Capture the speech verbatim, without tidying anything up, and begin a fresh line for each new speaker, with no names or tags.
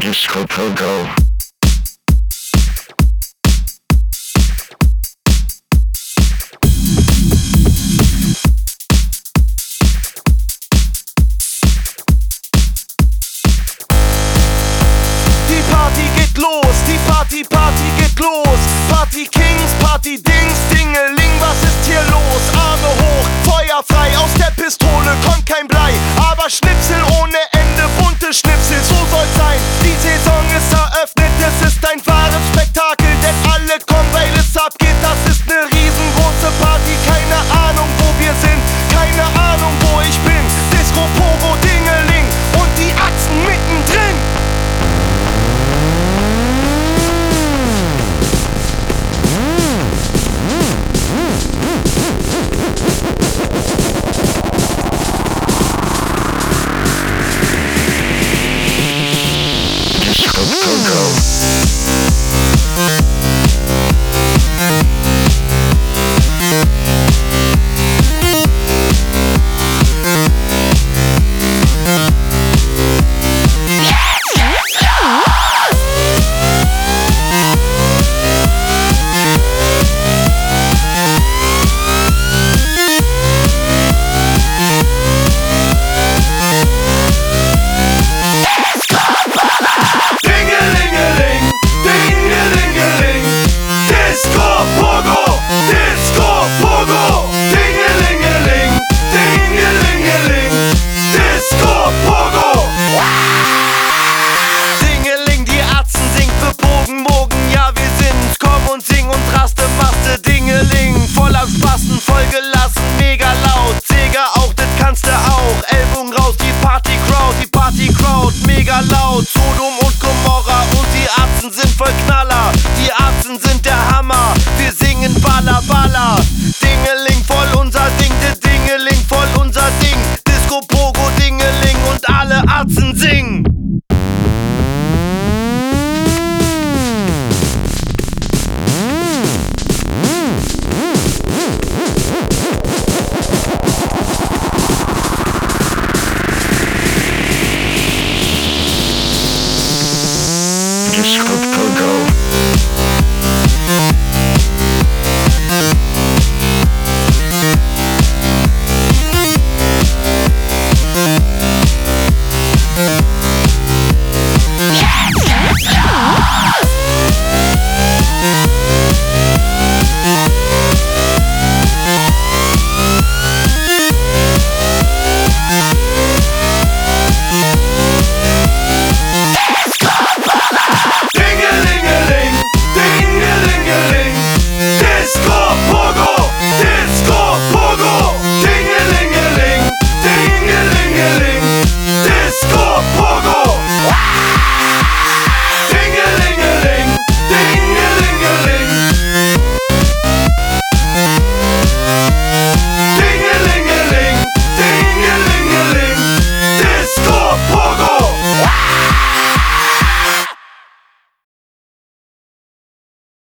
Disco Pogo.
Die Party, Party geht los. Party Kings, Party Dings, Dingeling, was ist hier los? Arme hoch, Feuer frei, aus der Pistole kommt kein Blei. Aber Schnipsel ohne Ende, bunte Schnipsel, so soll's sein. Die Saison ist eröffnet, es ist ein wahres Spektakel, denn alle kommen, weil es abgeht. Das ist ne riesengroße Party, keine Ahnung wo wir sind, keine Ahnung wo ich bin. Disco, Pogo, Dingeling und die Atzen mittendrin. Voll gelassen, mega laut. Sega auch, das kannst du auch. Ellbogen raus, die Party-Crowd, die Party-Crowd, mega laut. Sodom und Gomorra und die Atzen sind voll Knaller. Die Atzen sind der Hammer, wir singen Baller, Baller. Dingeling, voll unser Ding, de Dingeling, voll unser Ding. Disco, Pogo, Dingeling und alle Atzen singen.
Disco Pogo.